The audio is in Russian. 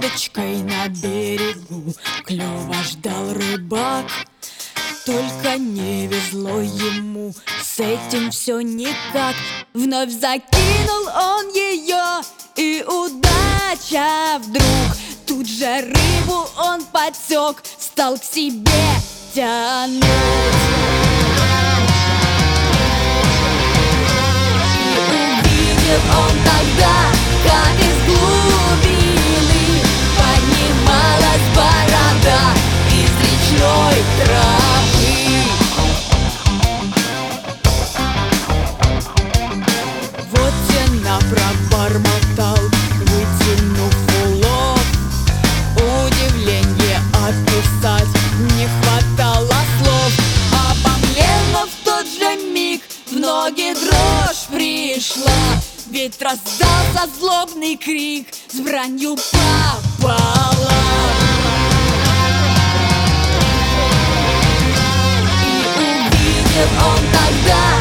удочкой на берегу клёва ждал рыбак. Только не везло ему, с этим все никак. Вновь закинул он ее, и удача вдруг. Тут же рыбу он подсек, стал к себе тянуть. Увидел он тогда, как из глубины поднималась борода из речной травы. Вот тена пробормотал, вытянув улов. Удивление описать не хватало слов. Обомлела в тот же миг, в ноги дрожь пришла. Ведь раздался злобный крик с бранью пополам. И увидел он тогда,